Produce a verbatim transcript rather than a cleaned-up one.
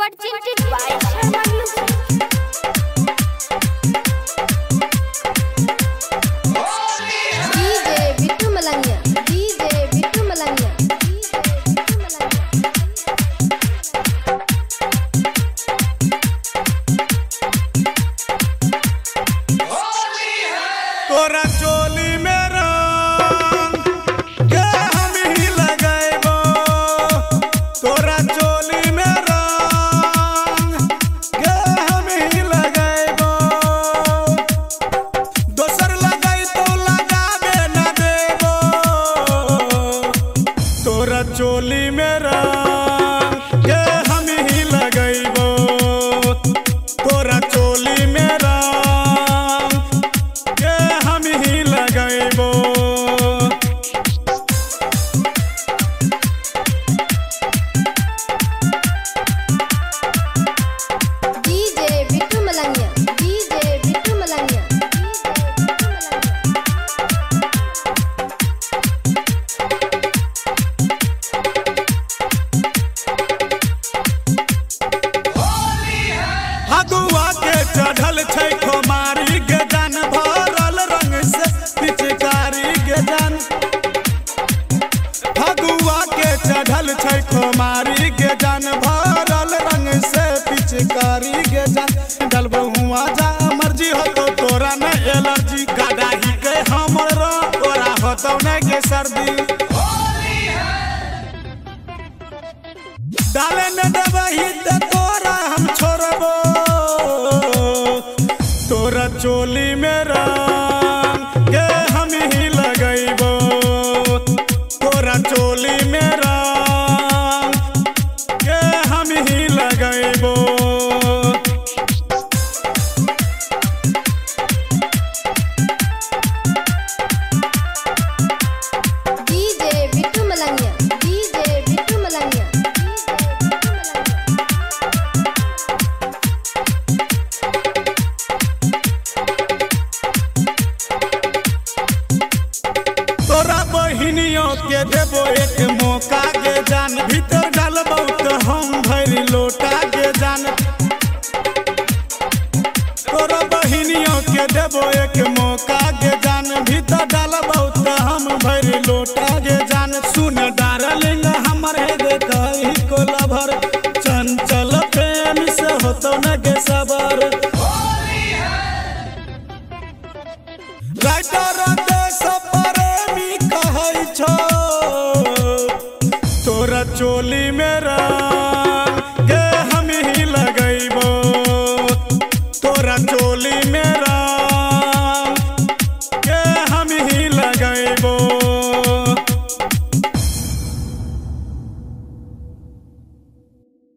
presented by Sharma Music. D J Bittu Malania, D J Bittu Malania, D J Bittu Malania. तोरा चोली में रंग के हम ही लगाएबो, तोरा चोली में रंग के हम ही लगाएबो। दोसर लगाई तो लगावे न देबो, तोरा चोली में रंग के हम ही लगाएबो, तोरा चोली में हगुआ के चढ़ल छै खोमारी के जान, भरल रंग से पिचकारी के जान। हगुआ के चढ़ल छै खोमारी के जान, भरल रंग से पिचकारी के जान। डलबो हुआ जा मर्जी हो तो तोरा न एलर्जी, गदाही के हमर तोरा होतौ न के सर्दी। डाले न देबही त तोरा हम छोड़बो, तोरा चोली में रंग के हम ही लगाइबो, तोरा चोली में रंग के हम ही लगाइबो। D J Bittu Malania, D J Bittu Malania. तोरा बहिनियों के देबो एक मौका के जान, भीतर डालबो तो हम भरी लोटा के जान। तोरा बहिनियों के देबो एक मौका के जान, भीतर डालबो तो हम भरी लोटा के जान। सुन डार्लिंग हमर है देखहि को लभर, चंचल प्रेम से होतो न के सबर। राइटर देश प्रेमी कहै छो, तोरा चोली में रंग के हम ही लगाइबो, तोरा चोली